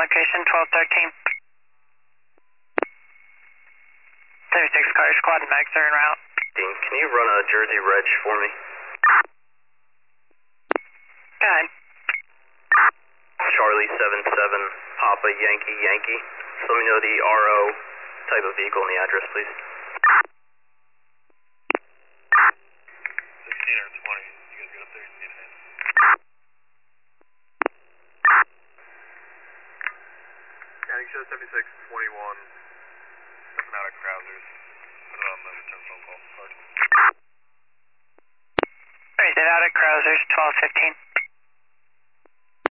location 1213. 36 car squad and max are en route. Dean, can you run a Jersey Reg for me? Go ahead. Charlie 77, Papa Yankee Yankee. So let me know the RO type of vehicle and the address, please. 16 or 20. You guys get up there and see it. 76, 21. Stepping out of Krausers. Put it on the return phone call card. Alright, out at Krausers 1215.